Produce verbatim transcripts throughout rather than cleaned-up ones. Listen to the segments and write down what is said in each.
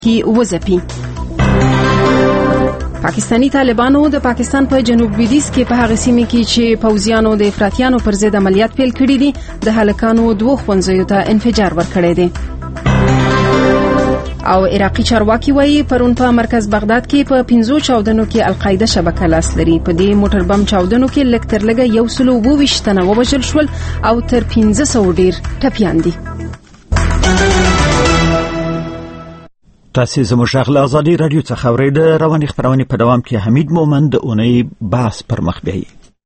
کی وځپي. پاکستانی طالبانو د پاکستان په جنوب لویدیځ کې په هغه سیمه کې چې پوځیانو د افراطیانو پر ضد عملیات پیل کړي دي د هلکانو دوه ښوونځیو ته انفجار ورکړی دی. او عراقي چارواکي وایي پرون په مرکز بغداد کې په پنځو چاودنو کې القاعده شبکه لاس لري. په دې موټر بم چاودنو کې لږ تر لږه یو سل او اووه ویشت تنه ووژل شول او تر پنځه سوه ډیر ټپیان دي. تاسو زموږ غږ له ازادي رادیو څخه اورئ. د رواني خبرونې په دوام کې حمید مومن د اونۍ بحث پر مخ بیایي.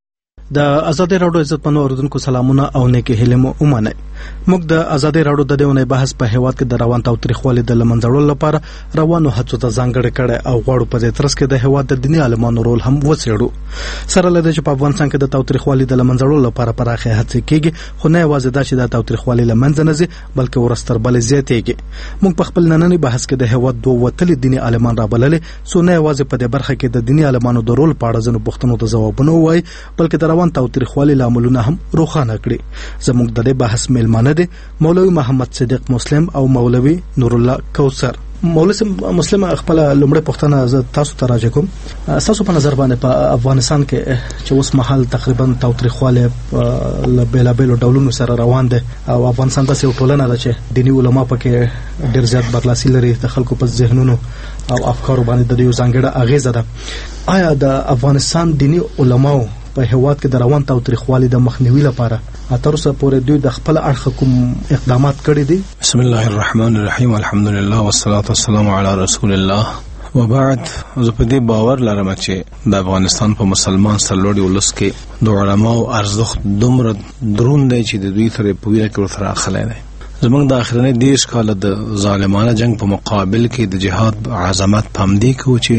د ازادي رادیو عزتمنو اوریدونکو سلامونه او نیکی هیله مو ومنئ. موږ د ازادي رادیو د دې اونۍ بحث په هیواد کې د روان تاوتریخوالي د لمنځړلو لپاره روانو هڅو ته ځانګړی کړی او غواړو په دې ترڅ کې د هیواد د دیني عالمانو رول هم وڅېړو. سره له دې چې په افغانستان کې د تاوتریخوالي د لمنځړلو لپاره پراخه هڅې کېږي، خو نه یوازې دا چې د تاوتریخوالي لمنځه نه ځي بلکې ورستر بلې زیاتېږي. موږ په خپل نننی بحث کې د هیواد دوه وتلي دیني عالمان رابللې، څو نه یوازې په دې برخه کې د دیني عالمانو د رول په اړه ځینو پوښتنو ته ځوابونه ووایي بلکې د روان تاوتریخوالي لاملونه هم روښانه کړي. زموږ د دې بحث میلمانه دي مولوي محمد صدیق مسلم او مولوي نور الله کوثر. مولوي مسلم خپل لومړی پوښتنه تاسو ته راځم کوم. تاسو په نظر باندې په افغانستان کې چې اوس مهال تقریبا تاوتریخواله له بیلابیلو ډولونو سره روان دي او افغانستان داسې یو ټولنه ده چې دیني علما پکې ډېر زیات برلاسي لري، د خلکو په ذهنونو او افکارو باندې د یو ځانګړه اغیزه ده. آیا د افغانستان دیني علماو په هیواد کې د روان تاوتریخوالي د مخنیوي لپاره تر اوسه پورې دوی د خپل اړخ کوم اقدامات کړي دي؟ بسم الله الرحمن الرحیم، الحمدلله والصلاه والسلام علی رسول الله وبعد. زه په دې باور لرم چې د افغانستان په مسلمان سرلوړي ولس کې د علماو ارزښت دومره درون دی چې د دوی سره په ویره کې ورسره اخلي دی. زمونږ د اخرنۍ دیش کال د ظالمانه جنگ په مقابل کې د جهاد عظمت پامدی کو چې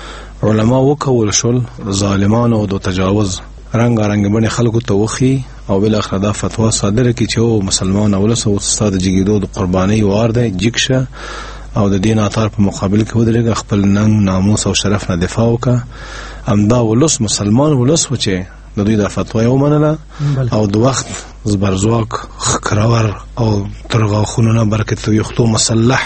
علما وکول شول ظالمانو د تجاوز رنگ رنگ باندې خلکو ته وخی او بل اخر دا فتوا صادره کی چې او مسلمان اولس او استاد جګیدو د قرباني وار دی جګشه او د دین اثر په مقابل کې ودرېږي، خپل ننګ ناموس او شرف نه دفاع وکړه. امدا ولس مسلمان ولس و چې د دوی د فتوا یو منله او د وخت زبرزواک خکرور او ترغاخونو نه برکت یختو مسلح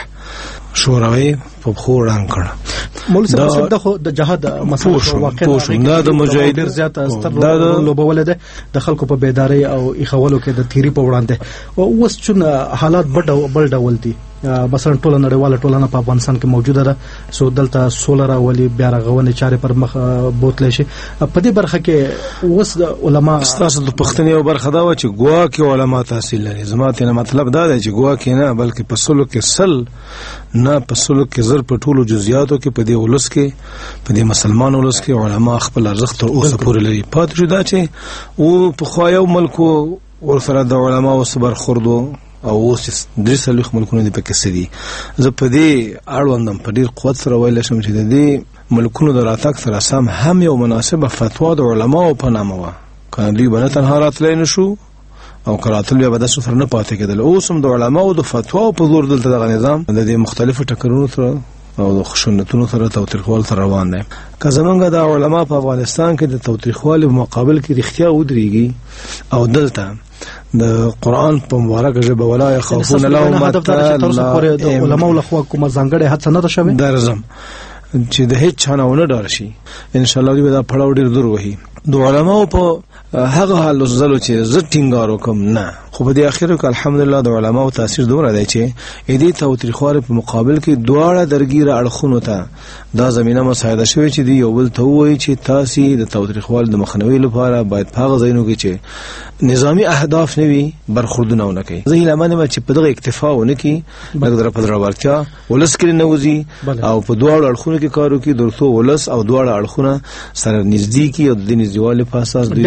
شوروي په خو رنګ کړ. مولوي صاحب د خو د جهاد مسله واقعا دا د مجاهدین زیات ستر لوبول ده د خلکو په بیداری او اخوالو کې د تیری په وړاندې او اوس چې حالات بل ډول دي. مثلا ټوله نړیواله ټولنه په افغانستان کې موجوده ده، سو دلته سولر اولی بیا رغونې چارې پر مخ بوتلی شي. په دې برخه کې اوس د علما ستاسو د پښتنې یو برخه دا و چې ګواکې علما تحصیل لري. زما ته مطلب دا دی چې ګواکې نه بلکې په سلو کې سل نه په سلو کې زر په ټولو جزئیاتو کې په دې ولس کې په دې مسلمان ولس کې علما خپل ارزښت تر اوسه پورې لري. پاتې شو دا چې او په خو یو ملک ورسره د علما او صبر خوردو او اوس درې سلوخ ملکونه دي پکې سدي. زه په دې اړوندم په ډیر قوت سره ویل شم چې د دې ملکونو د راتګ سره سم هم یو مناسبه فتوا د علماو په نامه و. کنه دوی باندې تنها راتلای نشو او کراتل بیا به د سفر نه پاتې کېدل. اوس هم د علماو د فتوا په زور دلته د نظام د دې مختلفو ټکرونو سره او د خشونتونو سره تاوتریخوال سره روان دی. که زمونږ د علما په افغانستان کې د تاوتریخوالي په مقابل کې رښتیا ودرېږي او دلته د قرآن په مبارکه ژبه ولا يخافون لومة لائم علماو له خوا کومه ځانګړې هڅه نه ده شوې درځم چې د هیڅ چا نه ونه ډار شي. ان شاء الله دوی دا پړاو ډېر دور وهي. د علماو په هغه حال زلو چې زه ټینګار وکم نه، خو په دې اخر کې الحمدلله د علماو تاثیر دومره دی چې دې تاوتریخوالي په مقابل کې دواړه درګیره اړخونو ته دا زمينه مساعده شوی چې دی یو بل ته وایي چې تاسو د تاوتریخوالي د مخنیوي لپاره باید په هغه ځایونو کې چې نظامی اهداف نوي برخوردونه ونه کوي. زه لمنه چې په دغه اکتفا ونه کوي مګر په دراورتیا ولس کې نوځي او په دواړو اړخونو کې کارو کې درته ولس او دواړه اړخونه سره نزدیکی او د نزدېوالي په اساس دوی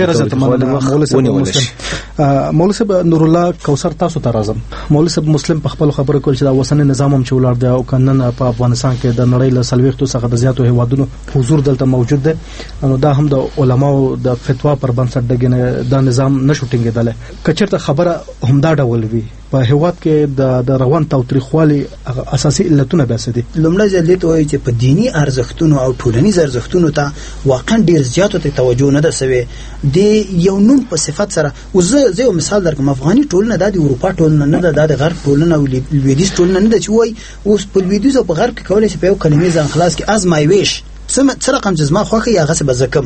مولوي صاحب نور الله کوثر تاسو ته راځم. مولوي صاحب مسلم په خپل خبره کول چې دا وسنی نظام هم چې ولر دی او کنن په افغانستان کې د نړۍ له سلويختو څخه د زیاتو هیوادونو حضور دلته موجود دی، نو دا هم د علماو د فتوا پر بنسټ دغه دا نظام نشو ټینګېدل. کچرته خبره همدا ډول وي په هیواد کې د د روان تاوتریخوالي اساسي علتونه به څه دي؟ لومړی ځل دې ته وایي چې په دینی ارزښتونو او ټولنیز ارزښتونو ته واقعا ډېر زیاتو ته توجه نه ده سوې. د یو نوم په صفت سره زه زه یو مثال درکړم. افغاني ټولنه دا د اروپا ټولنه نه ده، دا د غرب ټولنه او لویدیځ ټولنه نه ده چې وایي اوس په لویدیځ او په غرب کې کولی شي په یو کلمې ځان خلاص کړي از مای ویش څه رقم چې زما خوښه یا هغسې به زه کوم.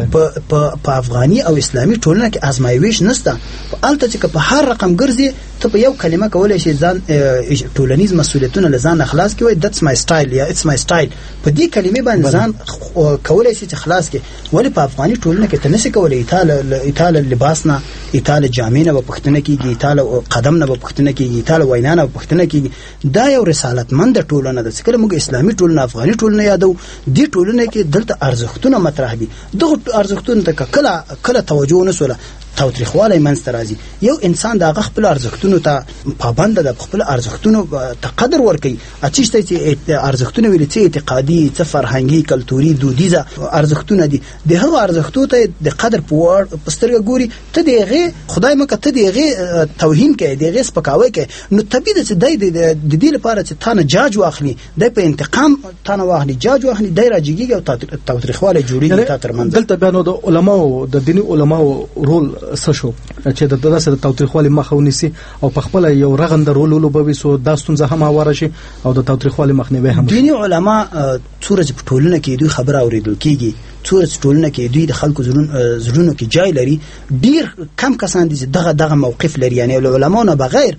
په افغاني او اسلامي ټولنه کې ازمایویش نشته. هلته چې که په هر رقم ګرځې ته په یو کلمه کولی شي ځان ټولنیز مسؤلیتونه له ځان نه خلاص کړي. وایي دټس مای سټایل یا اټس مای سټایل، په دې کلمې باندې ځان کولی شي چې خلاص کړي. ولې په افغاني ټولنه کې ته نشي کولی ایتا له لباس نه، ایتا له جامې نه به پوښتنه کېږي، ایتا له قدم نه به پوښتنه کېږي، ایتا له وینا نه به پوښتنه کېږي. دا یو رسالتمنده ټولنه ده چې کله موږ اسلامي ټولنه افغاني ټولنه یادو، دې ټولنه کې دلته ارزښتونه مطرح دي. دغه ارزښتونو ته کله کله توجه نسوله تاوتریخوالی منځته راځي. یو انسان د هغه خپل ارزښتونو ته پابند ده، خپل ارزښتونو ته قدر ورکوي. اچشته چې ارزښتونه ویل څه اعتقادي، څه فرهنګي، کلتوري، دودیزه ارزښتونه دي، د هغه ارزښتونو ته د قدر په وړ په سترګه ګوري. ته د هغې خدای مکه ته د هغې توهین کوي، د هغې سپکاوی کوي، نو طبیعي ده چې دی د دې لپاره چې تا نه جاج واخلي، دی په انتقام تا نه واخلي جاج واخلي، دی راجګېږي او تاوتریخوالی جوړېږي تا ترمنځ. دلته بیا نو د علماو د دیني علماو رول څه شو چې د داسې د تاوتریخوالي مخه ونیسي او په خپل یو رغنده رول ولوبوي، سو دا ستونزه هم هواره شي او د تاوتریخوالي مخنیوی هم. دیني علما څومره چې په ټولنه کې دوی خبره اورېدل کېږي، څومره چې ټولنه کې دوی د خلکو زړونو کې جای لري، ډېر کم کسان دي چې دغه دغه موقف لري. یعنې له علماو نه بغیر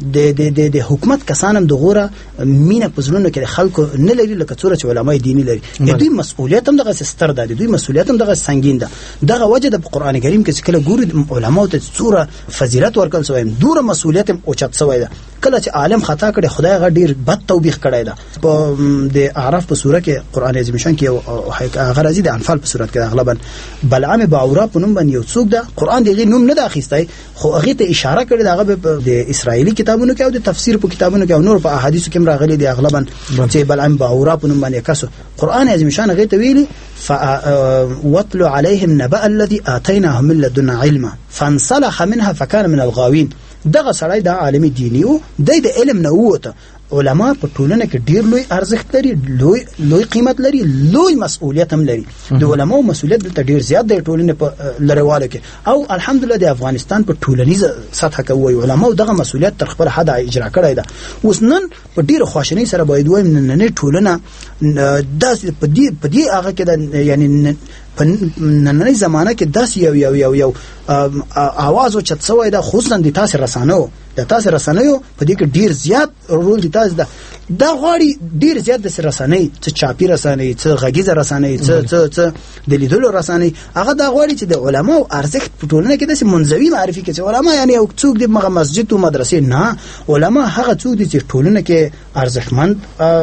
د د حکومت کسان هم دغوره مینه په زړونو کې د خلکو نه لري لکه څومره چې علمای دیني لري. دوی مسؤلیت هم دغسې ستر ده، دوی مسؤلیت هم دغسې سنګین ده. دغه وجه د قرآن کریم کې چې کله ګورو علماو ته څومره فضیلت ورکړل شوی، دومره مسؤلیت هم اوچت شوی ده. کله چې عالم خطا کړي خدای هغه ډېر بد توبیخ کړی ده. په د اعراف په سوره کې قرآن عظیم شان کې هغه راځي د انفال په صورت کې اغلبا بلعام باورا په نوم باندې یو څوک ده، قرآن دغه نوم نه ده اخیستی، خو هغه ته اشاره کړې ده. هغه د اسرایلی کتابونو کې او د تفسیر په کتابونو کې او نور په احادیثو کې راغلي دي اغلبا چې بلعام باورا په نوم باندې کسو قرآن عظیم شان هغه ته ویلي فواتل عليهم نبأ الذي آتيناه من لدنا علما فانسلخ منها فكان من الغاوين. دغه سړی د عالمي دیني او د علم نه وته. علما په ټولنه کې ډیر لوی ارزښت لري، لوی لوی قیمت لري، لوی مسؤلیت هم لري. د علماو مسؤلیت دلته ډیر زیات دی ټولنه په لړواله کې. او الحمدلله د افغانستان په ټولنیزه سطح کې وایي علماو دغه مسؤلیت تر خپل حد اجرا کړی ده. اوس نن په ډیر خواشنۍ سره باید وایم نن ټولنه داسې په دې په دې هغه کې د یعنی په نننۍ زمانه کې داسې یو یو یو یو आवाज او چت سوی ده، خصوصا د تاسو رسانو د تاسو رسنیو په دې کې ډیر زیات رول دي. تاسو ده دا غواړي ډیر زیات د رسنۍ څه چاپی رسنۍ، څه غږیزه رسنۍ، څه څه څه د لیدلو رسنۍ، هغه دا غواړي چې د علماو ارزښت په ټولنه کې د منځوي معرفي کې چې علما یعنی یو څوک د مغه مسجد او مدرسې نه، علما هغه څوک دي چې ټولنه کې ارزښتمند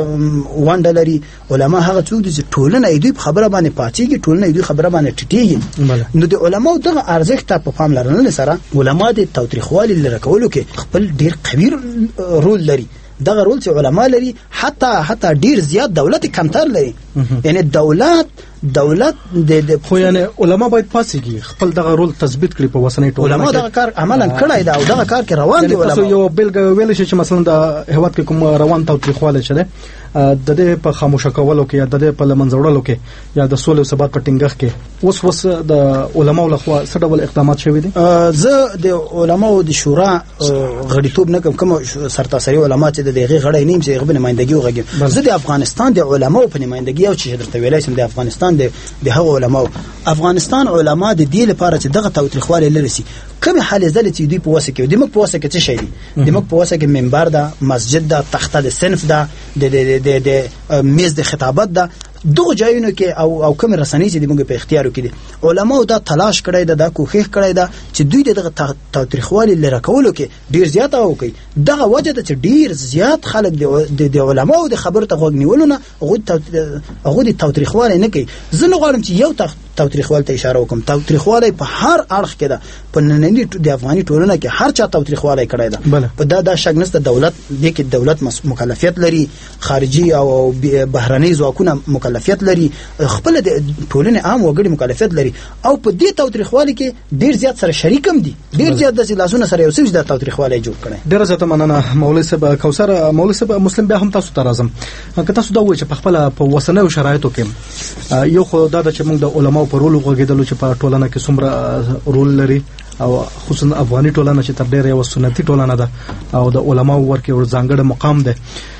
ونډه لري. علما هغه څوک دي چې ټولنه یې دوی خبره باندې پاتېږي، ټولنه یې دوی خبره باندې ټټېږي. نو د علماو دغه ارزښت په پام لرنه سره علما د تاوتریخوالي لره کولو کې خپل ډیر قوي رول لري. دغه رول چې علما لري حتی حتی ډیر زیات دولت کمتر لري. یعنی دولت دولت د خو یعنی علما باید پاسيږي خپل دغه رول تثبیت کړي په وسنۍ ټولنه. علما دغه کار عملاً کړی دا او دغه کار کې روان دي. علما یو بلګ ویل شي چې مثلا د هیواد کې کوم روان تاوتریخواله چره د دې په خاموشه کولو کې یا د دې په لمنځوړلو کې یا د سولې او ثبات په ټینګښ کې اوس اوس د علماو لخوا څه ډول اقدامات شوي دي؟ زه د علماو د شورا غړیتوب نه کوم، کوم سرتاسري علما چې د دغه غړی نیم چې غو نمائندګي وغږم. زه د افغانستان د علماو په نمائندګي او چې درته ویلای شم د افغانستان د د هغو علماو افغانستان علما د دې لپاره چې دغه تاوتریخواله لرسي کوم حال زله چې دوی په واسه کې د مک په واسه کې څه شي دي، د مک په واسه کې منبر ده، مسجد ده، تخته د صنف ده، د د د میز د خطابت ده، دغه ځایونو کې او او کوم رسنۍ چې موږ په اختیارو کې دي. علماو دا تلاش کړی ده، دا کوښښ کړی ده چې دوی دغه تاوتریخوالي لره کولو کې ډیر زیات او کوي. دغه وجه ده چې ډیر زیات خلک د علماو د خبرو ته غوږ نیولونه هغه د تاوتریخوالي نه کوي. زه نه غواړم چې یو تاوتریخوالي ته اشاره وکم. تاوتریخوالي په هر اړخ کې ده، په نننی د افغاني ټولنه کې هر چا تاوتریخوالي کړی ده. په دا دا شک نشته دولت دې کې دولت مکلفیت لري، خارجي او بهرني ځواکونه مکلفیت لري، خپل د ټولنې عام وګړي مکلفیت لري، او په دې تاوتریخوالي کې ډیر زیات سره شریکم دي، ډیر زیات د لاسونو سره یو څه د تاوتریخوالي جوړ کړي. ډیر زیات مننه مولوی صاحب. کوثر مولوی صاحب، مسلم بیا هم تاسو ته راځم. که تاسو دا وایئ چې په خپل په وسنیو شرایطو کې یو خو دا چې موږ د علماو په رول غوږیدلو چې په ټولنه کې څومره رول لري، او خصوصا افغاني ټولنه چې تر ډیره یو سنتي ټولنه ده او د علماو ورکه ور ځانګړی مقام ده.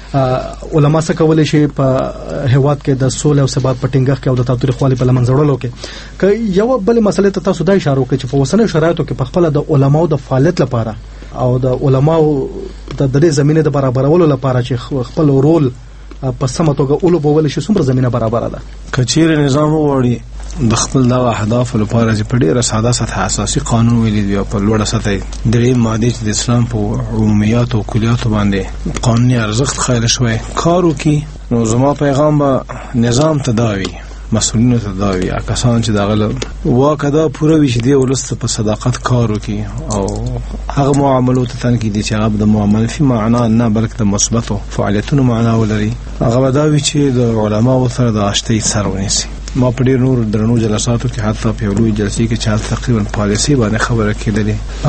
علما څه کولای شي په هیواد کې د سولې او ثبات په ټینګښت کې او د تاوتریخوالي په لمن ځړلو کې. که یو بل مسله ته تاسو دا اشاره وکړئ چې په وسنیو شرایطو کې په خپل د علماو د فعالیت لپاره او د علماو د دې زمينه د برابرولو لپاره چې خپل رول په سمه توګه اولوبول شي څومره زمينه برابر ده. کچیر نظام وړي د خپل دا اهداف لپاره چې په ډیره ساده سطح اساسي قانون ویلي دی او په لوړه سطح درې ماده چې د اسلام په عمومیات او کلیات باندې قانوني ارزښت خایل شوی کارو کې، نو زما پیغام به نظام تداوی مسؤلینو تداوی کسان چې دغه واکدا پوره وي چې دی ولست په صداقت کارو کې او هغه معاملو ته تنقید چې هغه د معاملې په معنا نه بلکې د مثبتو فعالیتونو معنا ولري. هغه دا وی چې د علماو سره د آشتي سره ونیسي. ما په ډیر نور درنو جلساتو کې حتی په لوی جلسې کې چې تقریبا پالیسي باندې خبره کېدلې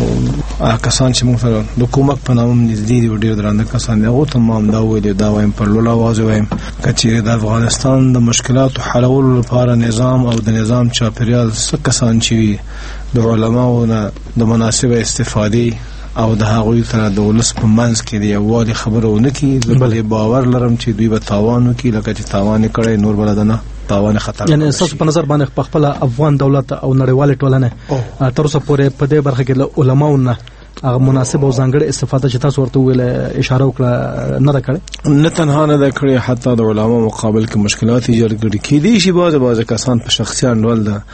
او کسان چې موږ سره د حکومت په نوم نږدې دي ډیر درانه کسان دي، هغه تمام دا ویل دا وایم په لوړ आवाज وایم چې د افغانستان د مشکلاتو حلولو لپاره نظام او د نظام چاپیریال څخه کسان چې د علماو نه د مناسبه استفاده او د هغوی سره د ولس په منځ کې دی یووالی خبره ونه کړي. زه باور لرم چې دوی به تاوان وکړي لکه چې تاوان کړی نور بلدنه تاوان خطر. یعنی اساس په نظر باندې په خپل افغان دولت او نړیوال ټولنه تر اوسه پورې په دې برخه کې له علماو نه هغه مناسب او ځانګړی استفاده چې تاسو ورته ویل اشاره وکړه نه ده کړې، نه تنها نه ده کړې، حتی د علماو مقابل کې مشکلات ایجاد کړي. کېدای شي بعض بعض کسان په شخصي انډول ده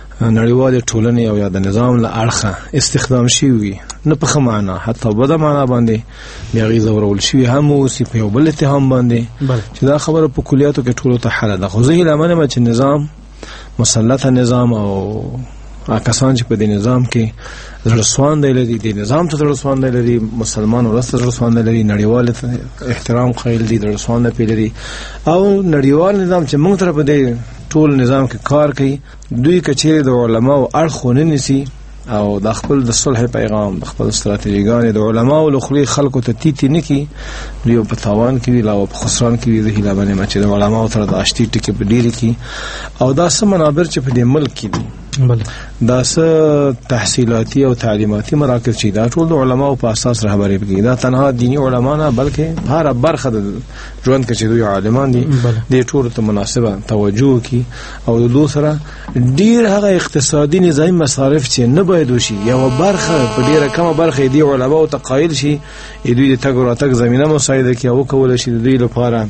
نړیوال ټولنې او یا د نظام له اړخه استخدام شي وي نه په ښه معنا حتی بده معنا باندې بیا غي زورول شي هم اوسې په یو بل اتهام باندې چې دا خبره په کلیاتو کې ټولو ته حل ده. خو زه هیله منم چې نظام مسلط نظام او کسان چې په دې نظام کې زړسوان دی لري، د نظام ته زړسوان دی لري، مسلمان ورسته زړسوان دی لري، نړیوال احترام خیل دي زړسوان دی لري او نړیوال نظام چې موږ تر په دې ټول نظام کې کار کوي دوی کچېره د علماو اړخونه نسی او د خپل د صلح پیغام د خپل ستراتیژیګان د علماو له خلی خلکو ته تیتی نکی دوی په تاوان کې وی لا په خسران کې وی د هیله باندې چې د علماو سره د اشتی ټکی په ډیری کې او دا سم منابر چې په دې ملک کې دي بل دا څه تحصیلاتي او تعلیماتي مراکز چې دا ټول د علماو په اساس رهبري کوي. دا تنها دینی علما نه بلکې هر برخه د ژوند کې چې دوی عالمان دي د ټول ته مناسبه توجه کوي او د دوی سره ډیر هغه اقتصادي نظام مصارف چې نه باید وشي یو برخه په ډیره کمه برخه دی علماو تقایل شي دوی د تګ او راتګ زمينه مساعده کوي او کول شي د دوی لپاره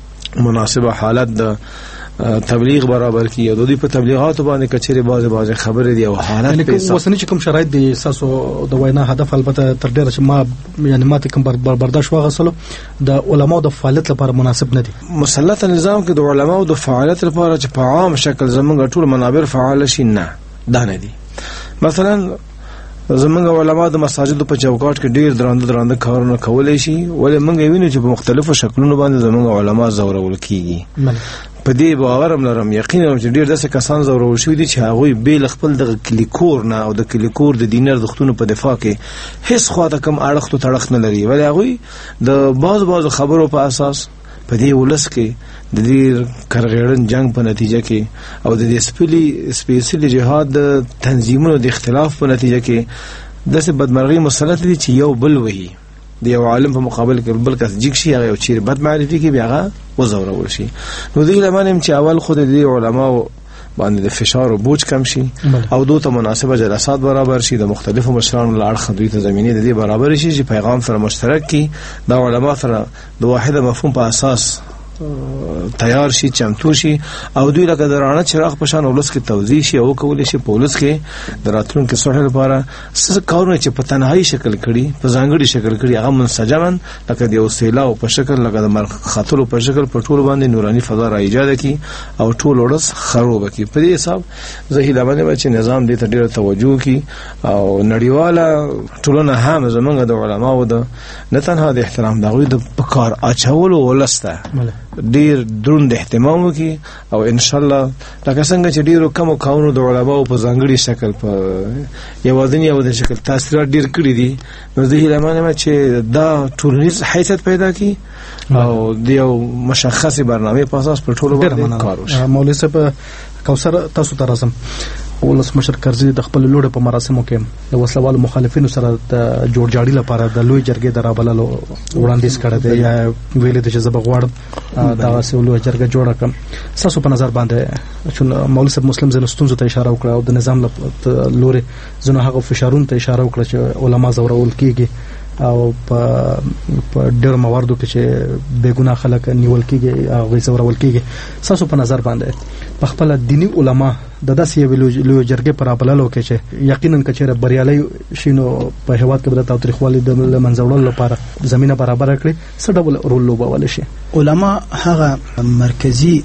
مناسبه حالت د تبلیغ برابر کی او دوی په تبلیغات باندې کچېره بازه بازه خبره دی او حالت په وسنی چې کوم شرایط دي اساسو د وینا هدف البته تر ډیره چې ما یعنی ماته کوم برداشت واغسلو د علماو د فعالیت لپاره مناسب نه دي. مسلط نظام کې د علماو د فعالیت لپاره چې په عام شکل زمونږ ټول منابر فعال شي نه دا نه دي. مثلا زمونږ علماء د مساجد په چوکاټ کې ډیر درانده درانده کارونه کولای شي ولې موږ وینو چې په مختلفو شکلونو باندې زمونږ علماء زورول کیږي. په دې باورم لرم یقینا چې ډیر داسې کسان زورول شوي دي چې هغوی بیل خپل د کلیکور نه او د کلیکور د دینر دښتونو په دفاع کې هیڅ خواته کم اړخ تو تړخ نه لري ولې هغوی د باز باز خبرو په اساس په دې ولس کې د دې کرغېړن جنگ په نتیجه کې او د دې سپېلی سپېشلی جهاد د تنظیمونو د اختلاف په نتیجه کې داسې بدمرغي مسلط دي چې یو بل وهي د یو عالم په مقابل کې بل کس جګ شي هغه چیرې بد معرفي کې بیا هغه وزورول شي. نو دوی لمنم چې اول خود د علماو باندې د فشار او بوج کم شي او دوی ته مناسبه جلسات برابر شي د مختلفو مشرانو له اړخ دوی ته زمينه د دې برابر شي چې پیغام سره مشترک کی د علما سره د واحده مفهوم په اساس تیار شي چمتو شي او دوی لکه درانه چراغ په شان ولس کې توزیع شي او کولای شي په ولس کې د راتلونکو صلح لپاره څه کارونه چې په تنهایی شکل کړي په ځانګړي شکل کړي هغه منسجمن لکه د یو سیلاب په شکل لکه د مرغ خطر په شکل په ټول باندې نوراني فضا را ایجاد کړي او ټول ولس خراب کړي. په دې حساب زه هیله باندې چې نظام دې ته ډېر توجه کړي او نړیواله ټولنه هم زمونږ د علماو د نه تنها د احترام دغوی د پکار اچولو ولسته ډیر دروند اهتمام وکي او ان شاء الله لکه څنګه چې ډیرو کم کارونو د علماو په ځانګړي شکل په یوازینی او د شکل تاثیرات ډیر کړی دي نو زه هیله منم چې دا ټولنیز حیثیت پیدا کړي او د یو مشخص برنامه په اساس پر ټولو باندې کار وشي. مولوی صاحب کوثر تاسو ته راځم. ولس مشر کرزي د خپل لوړ په مراسمو کې د وسلوالو مخالفینو سره د جوړ جاړي لپاره د لوی جرګې د رابللو وړاندیز کړی دی یا ویل د چې زب غواړم دا سولو جرګه جوړه کړم. تاسو په نظر باندې چې مولوی صاحب مسلم زنه ستونزو ته اشاره وکړه او د نظام لوري زنه هغه فشارونو ته اشاره وکړه چې علما زورول کیږي او په ډېر مواردو کې چې بېګناه خلک نیول کیږي او غي زورول کیږي. تاسو په نظر باندې په خپل دینی علما د داسې یو جرګې پر خپلولو کې چې یقینا کچېره بریالي شینو په هیواد کې د تاریخوالي د منځوړلو لپاره زمينه برابر کړي څه ډول رول لوبول شي؟ علما هغه مرکزی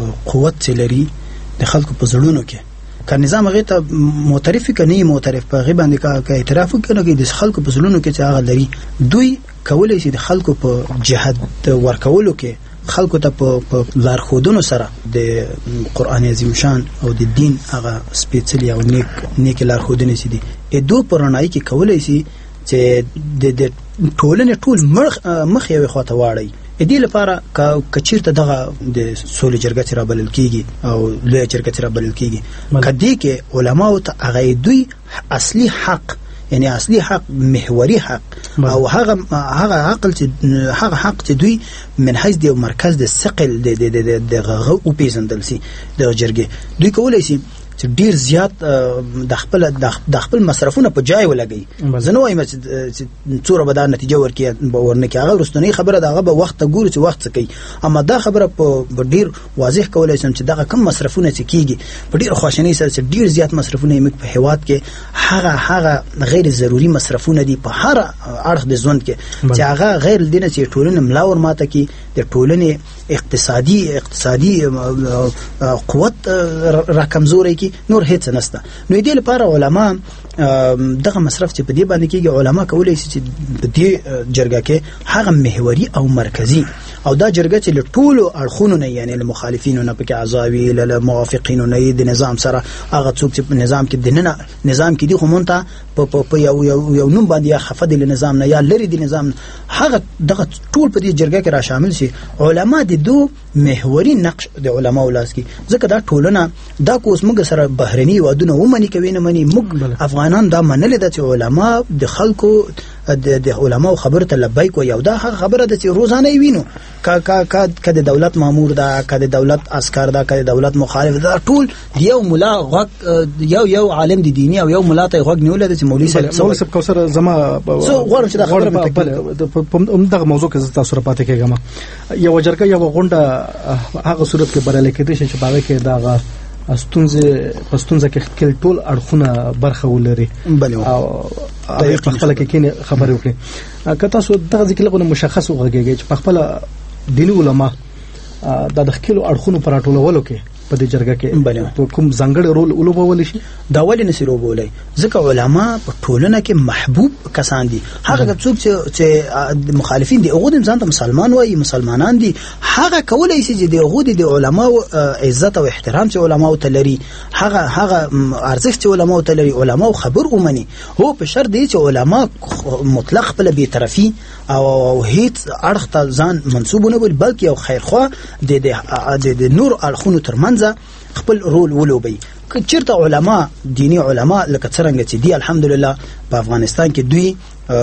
قوت لري د خلکو په زړونو کې که نظام هغه ته معترف کني معترف په غي باندې کا اعتراف کوي کې د خلکو په زړونو کې چې هغه لري دوی کولای شي د خلکو په جهاد ورکولو کې خلکو ته په لارښودونو سره د قران عظیم شان او د دین هغه سپیڅلی او نیک نیک لارښودنې سي دي ا دوه پرونای کې کولای شي چې د ټولنې ټول مخ یو خواته واړی ا دې لپاره کچیرته دغه د سولې جرګه را بلل کیږي او لوی جرګه را بلل کیږي کدی کې علماو ته هغه دوی اصلي حق یعنی اصلي حق محوري حق او هغه هغه عقل چې هغه حق چې دوی من حيث د مرکز د ثقل د د د غو او پیژندل سي د جرګې دوی کولای شي چې ډیر زیات د خپل د خپل مصرفونه په جای ولګي زنه وایم چې څوره به دا نتیجه ورکړي ورنه کې هغه ورستنی خبره دغه به وخت ګوري چې وخت کوي اما دا خبره په ډیر واضح کولای شم چې دغه کم مصرفونه چې کیږي په ډیر خوشنۍ سره چې ډیر زیات مصرفونه یې په هیواد کې هغه هغه غیر ضروری مصرفونه دي په هر اړخ د ژوند کې چې هغه غیر دینه چې ټولنه ملاور ماته کې د ټولنې اقتصادي اقتصادي قوت را کمزوري کی نور هیڅ نسته. نو دې لپاره علما دغه مصرف چې په دې باندې کېږي علما کولای شي چې په دې جرګه کې هغه محوري او مرکزی او دا جرګه چې له ټولو اړخونو نه یعنی له مخالفینو نه پکې اعضاوي له موافقینو نه د نظام سره هغه څوک چې په نظام کې دننه نظام کې دي خو مونته په په یو یو نوم باندې یا خفض له نظام نه یا لري د نظام هغه دغه ټول په دې جرګه کې را شامل شي. علما د دو محوري نقش د علماو لاس کې ځکه دا ټولنه دا کوس موږ سره بهرني وادونه ومني کوي نه مني موږ افغانان دا منل د علما د خلکو د علماو خبره ته لبیک و یو دا خبره د روزانه وینو کا کا کا د دولت مامور دا کا د دولت عسكر دا کا د دولت مخالف دا ټول یو مولا غوږ یو یو عالم د دیني او یو مولا ته غوږ نیول د مولوی صاحب مولوی صاحب کوثر زما سو غواړم چې دا خبره په دغه موضوع کې تاسو را پاتې کېږم. یو جرګه یو غونډه هغه صورت کې برابر کېدې چې باغ کې دا استونزه پستونزه کې خپل ټول اړخونه برخه ولري او په خپل کې کینه خبرې وکړي. که تاسو دغه ځکه لغونه مشخص وګورئ چې په خپل دیني علما د دخلو اړخونو پر ټولولو کې په دې جرګه کې کوم ځانګړی رول ولوبول شي دا ولې نسی روبولای ځکه علما په ټولنه کې محبوب کسان دي. هغه څوک چې مخالفین دي هغه ځان ته مسلمان وایي مسلمانان دي هغه کولای شي چې د هغه د علما عزت او احترام چې علما ته لري هغه هغه ارزښت چې علما ته لري علما خبر ومني هو په شرط دی چې علما مطلق بل بي طرفي او هیڅ اړخ ته ځان منسوبونه بل بلکې او خیرخوا د د نور اړخونو ترمنځ خپل رول ولوبي. چیرته علما دینی علما لکه څنګه چې دی الحمدلله په افغانستان کې دوی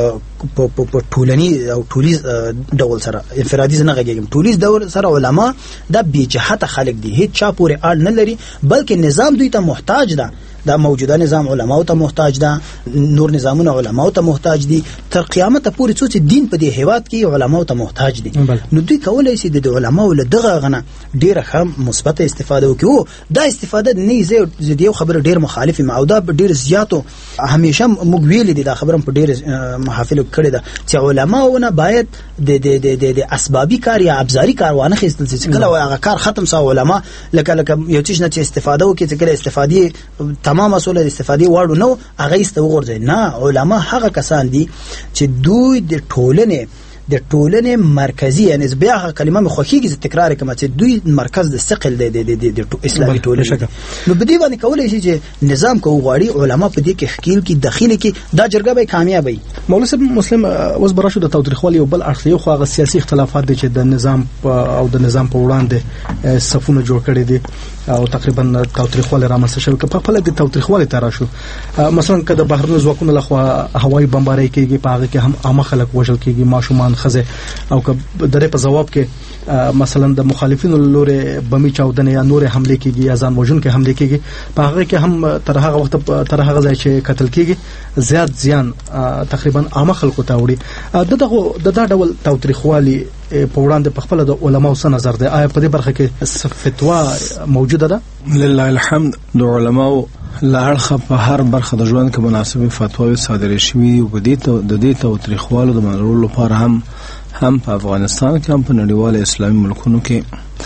په ټولنی او ټولیز ډول سره انفرادي نه غږیږي ټولیز ډول سره علما د بي جهته خلق دي هیڅ چا پورې اړ نه لري بلکې نظام دوی ته محتاج ده دا موجوده نظام علماو ته محتاج ده، نور نظامونه علماو ته محتاج دي، تر قیامت پورې څو چې دین په دې هیواد کې علماو ته محتاج دي. نو دوی کولای شي د علماو له دغه غنه ډیره ښه مثبت استفاده وکړي. او دا استفاده نه زه د یو خبره ډیر مخالف یم او دا ډیر زیاتو همیشه موږ ویل دي دا خبره په ډیر محافل کړي ده چې علماونه باید د د د د اسبابي کار یا ابزاري کار وانه خېستل چې کله هغه کار ختم سو علما لکه لکه یو څه نه چې استفاده وکړي چې کله استفادې تمام اصول استفادې واړو نو هغه است وګورځي. نه، علما هغه کسان دي چې دوی د ټولنې د ټولنې مرکزی، یعنی بیا هغه کلمه مې خوښیږي چې تکرار کړم چې دوی مرکز د ثقل دی د د اسلامي ټولنې. نو په دې باندې کولای شي چې نظام کو غواړي علما په دې کې خکیل کې داخلي کې دا جرګه به کامیاب وي. مولوی صاحب مسلم اوس براشو د تاوتریخوالي یو بل اړخ یو خو هغه سیاسي اختلافات دي چې د نظام او د نظام په وړاندې صفونه جوړ کړي دي او تقریبا تاوتریخوالي رامنځته شوی. که په خپل د تاوتریخوالي تر راشو مثلا که د بهرني ځواکونو لخوا هوایي بمباري کېږي په هغه کې هم عامه خلک وژل کېږي، ماشومان، خزه، او که د دې په جواب کې مثلا د مخالفینو لوري بمي چاودنه یا نور حمله کېږي یا ځان وژونکو حمله کېږي، په هغه کې هم تر هغه وخت تر هغه ځای چې قتل کېږي زیات زیان تقریبا عامه خلکو ته وړي. دغه د دا ډول تاوتریخوالي په وړاندې په خپل د علماو څه نظر دی؟ آیا په دې برخه کې فتوا موجوده ده؟ لله الحمد، د علماو لاړخه په هر برخه د ژوند کې مناسبه فتواوې صادرې شوې او د دې تاوتریخوالو د منلو لپاره هم هم په افغانستان کې هم په نړیوال اسلامي ملکونو کې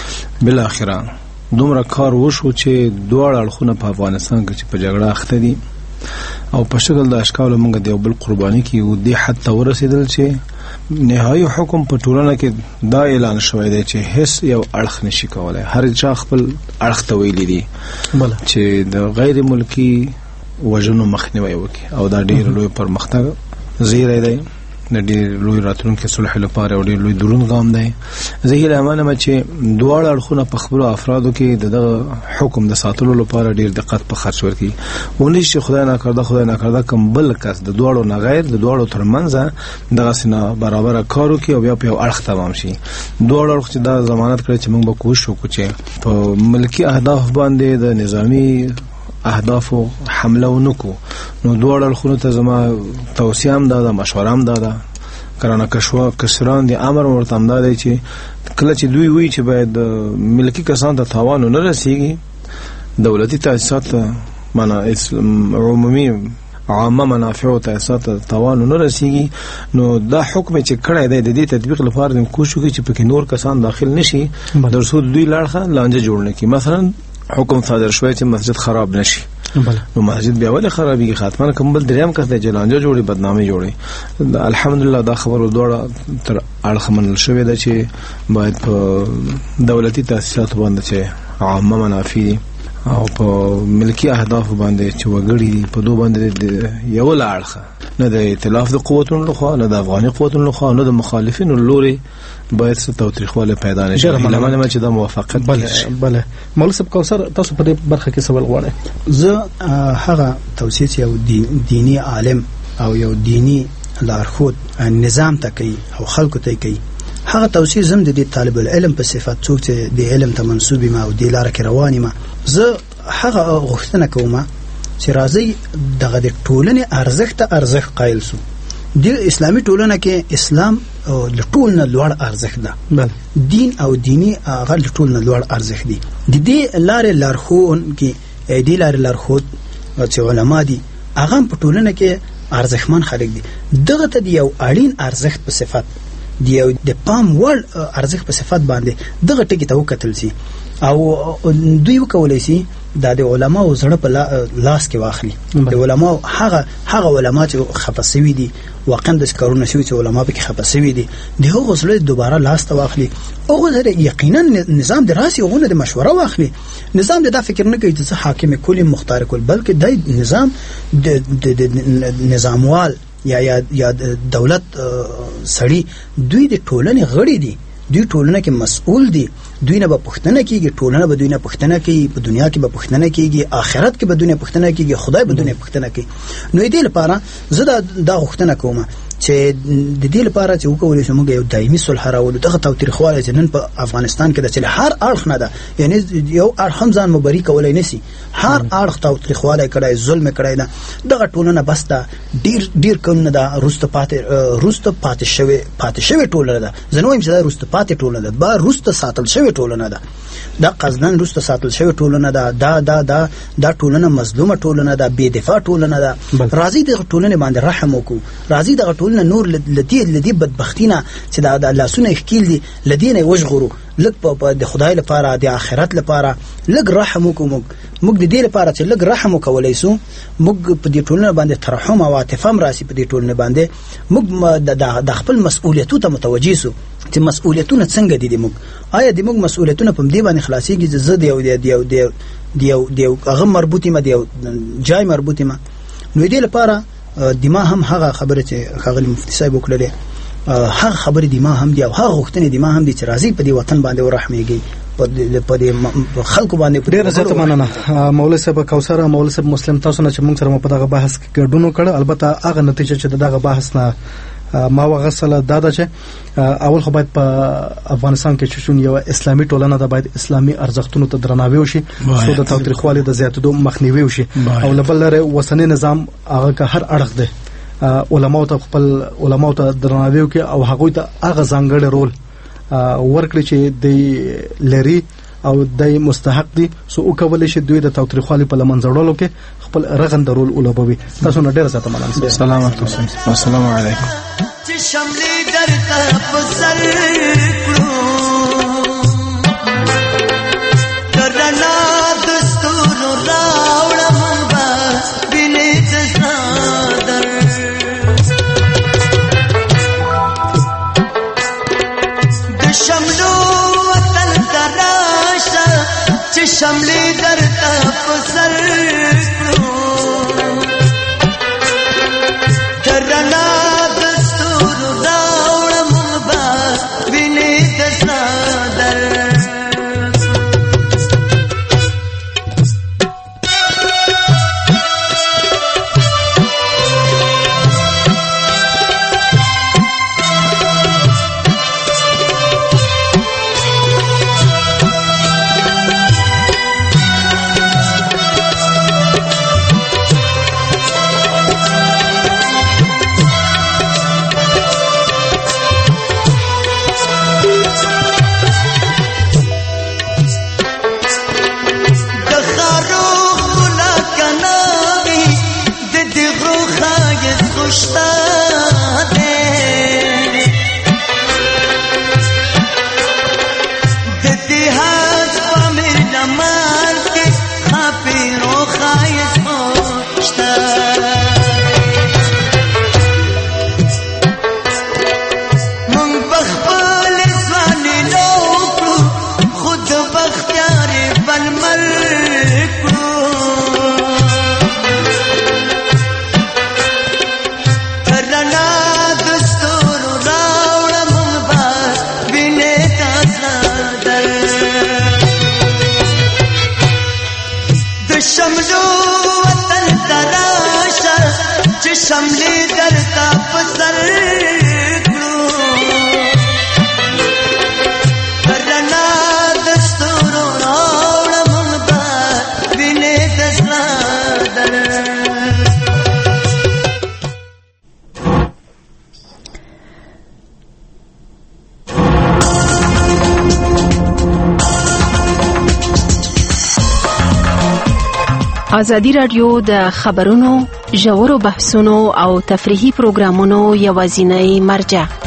بل اخره دومره کار وشو چې دواړه اړخونه په افغانستان کې چې په جګړه اخته دي او په شکل د اشکالو موږ د یو بل قرباني کې او دې حد ته ورسېدل چې نهایي حکم په ټولنه کې دا اعلان شوی دی چې هیڅ یو اړخ نشي کولای، هر چا خپل اړخ ته ویلي دي چې د غیر ملکی وژنو مخنیوي وکړي او دا ډېر لوی پرمختګ زیری دی، د ډېر لوی راتلونکي صلح لپاره او ډېر لوی دروند ګام دی. زه هیله منم چې دواړه اړخونه په خپلو افرادو کې د دغه حکم د ساتلو لپاره ډېر دقت په خرچ ورکړي، ونشي خدای ناکرده خدای ناکرده کوم بل کس د دواړو نه غیر د دواړو ترمنځ دغسې نه برابره کار وکړي او بیا په یو اړخ تمام شي. دواړه اړخ چې دا ضمانت کړی چې موږ به کوشش وکړو چې په ملکي اهداف باندې د نظامی اهدافو حمله ونکو. نو دواړه اړخونو ته زما توصیه هم دا ده، مشوره هم دا ده، کرانه کشوا کسران دي امر ورته هم دا دی چې کله چې دوی وایي چې باید ملکی کسان ته تاوان نه رسیږي، دولتي تاسیسات معنا عمومي عامه منافع تاسیسات تاوان نه رسیږي، نو دا حکم چې کړی دی د دې تطبیق لپاره د کوشش وکړي چې پکې نور کسان داخل نشي درسو دوی لاړه لانجه جوړ نه کړي. مثلا حکم صادر شوی چې مسجد خراب نشي، نو مسجد بیا ولې خرابېږي؟ خاتمه کوم بل دریم کس دی چې لانجه جوړي، بدنامي جوړي. الحمدلله دا خبر دوړه تر اړخ منل شوی دی چې باید په دولتي تاسیسات باندې چې عامه منافع او په ملکی اهداف باندې چې وګړي په دوه باندې یو لاړخه نه د ائتلاف د قوتونو لخوا نه د افغاني قوتونو لخوا نه د مخالفینو لوري باید څه تاوتریخواله پیدا نشي. لمنه چې دا موافقت بله بله. مولوی صاحب کوثر تاسو په دې برخه کې سوال غواړئ؟ زه هغه توصیه یو دینی عالم او یو دینی لارښود نظام ته کوي او خلکو ته کوي، هغه توصیه زم د دې طالب العلم په صفت څوک چې د علم ته منسوب ما او د لار کې رواني ما، زه هغه غوښتنه کوم چې راځي دغه د ټولنې ارزښت ارزښت قایل سو. د اسلامي ټولنه کې اسلام د ټول نه لوړ ارزښت ده، بل دین او دینی هغه د ټول نه لوړ ارزښت دي. د دې لارې لارښوون کې د دې لارې لارښود چې علما دي هغه په ټولنه کې ارزښتمن خلک دي. دغه ته یو اړین ارزښت په صفت دی او د پام وړ ارزښت په صفت باندې دغه ټکی ته وکتل سي او دوی وکولای سي دا د علماو زړه په لاس کې واخلي. د علماو هغه هغه علما چې خفصوي دي واقعا د کارونه شوی چې علما به کې خفصوي دي د هغو زړه دوباره لاس ته واخلي او زه یقینا نظام د راسي غونه د مشوره واخلي. نظام د دا فکر نه کوي چې حاکم کلی مختار کول، بلکې د نظام د نظاموال یا یا یا دولت سړي دوی د ټولنې غړي دي، دوی ټولنه کې مسؤل دي، دوی نه به پښتنه کیږي، ټولنه به دوی نه پښتنه کوي، په دنیا کې به پښتنه کیږي، آخرت کې به دوی نه پښتنه کیږي، خدای به دوی نه پښتنه کوي. نو دې لپاره زه دا غوښتنه کوم چې د دې لپاره چې وکولای شو موږ یو دایمي صلح راولو. دغه تاوتریخوالی چې نن په افغانستان کې د چې هر اړخ نه ده، یعنی یو اړخ هم ځان مبري کولای نسی، هر اړخ تاوتریخوالی کړای، ظلم کړای ده. دغه ټولنه بس ده ډیر ډیر کم نه ده، روسته پاتې روسته پاتې شوی پاتې شوی ټولنه ده. زه نو وایم چې دا روسته پاتې ټولنه ده، با روسته ساتل شوی ټولنه ده. دا قصدن روسته ساتل شوی ټولنه ده. دا دا دا دا ټولنه مظلومه ټولنه ده، بې دفاع ټولنه ده. راځي د ټولنې باندې رحم وکړو، راځي د ټولنه نور لدی لدی بدبختینه چې دا د الله سونه ښکیل دي لدینه وژغورو، لږ په د خدای لپاره د آخرت لپاره لږ رحم وکړو. موږ د دې لپاره چې لږ رحم وکولای سو، موږ په دې ټولنه باندې ترحم او عاطفه هم راسي. په دې ټولنه باندې موږ د خپل مسؤلیتونو ته متوجي سو چې مسؤلیتونه څنګه دي. موږ آیا د موږ مسؤلیتونه په دې باندې خلاصيږي چې زه د یو د یو د یو د یو هغه مربوطي ما د یو جای مربوطي ما. نو دې لپاره دما هم هغه خبره چې خغلی مفتی صاحب وکړه، هغه خبره دما هم دی او هغه غوښتنې دما هم دي چې راځي په دې وطن باندې ورحمېږي، په دې خلکو باندې. ډېر زیات مننه مولوی صاحب کوثر، مولوی صاحب مسلم، تاسو نه چې موږ سره په دغه بحث کې ګډون وکړ. البته هغه نتیجه چې دغه بحث نه ما وغسله دا ده چې اول خو باید په افغانستان کې چې یو اسلامي ټولنه ده، باید اسلامي ارزښتونو ته درناوی وشي، څو د تاوتریخوالي د زیاتېدو مخنیوي وشي. او لبل لري وسنی نظام هغه که هر اړخ ده علماء ته خپل علماء ته درناوی وکړي او هغه ته هغه ځانګړی رول ورکړي چې د لري او د مستحق دي، سو او کولای شي دوی د تاوتریخوالي په لمن ځړولو کې خپل رغند رول ولوبوي. تاسو نه ډیر زیاته مننه. سلام علیکم. السلام علیکم. چې شملې درته په سر کړو درنا دستور راوړم با وینې تصادر د شملو وطن تراشه چې شملې درته په سر کړو درنا شملې درته په سر کړو رڼا د ستورو راوړم به وینې د سادر. ازادي راډیو د خبرونو ژورو بحثونو او تفریحي پروګرامونو یوازینی مرجع